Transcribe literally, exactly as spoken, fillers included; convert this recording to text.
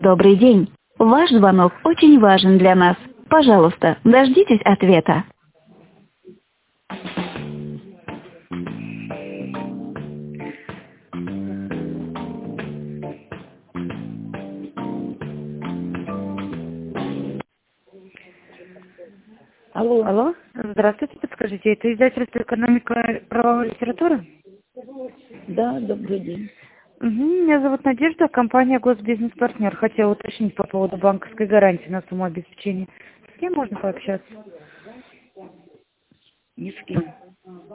Добрый день. Ваш звонок очень важен для нас. Пожалуйста, дождитесь ответа. Алло. Алло, здравствуйте, подскажите, это издательство «Экономика и правовая литература»? Да, добрый день. Угу, меня зовут Надежда, компания «Госбизнес-партнер». Хотела уточнить по поводу банковской гарантии на сумму обеспечения. С кем можно пообщаться? Ни с кем.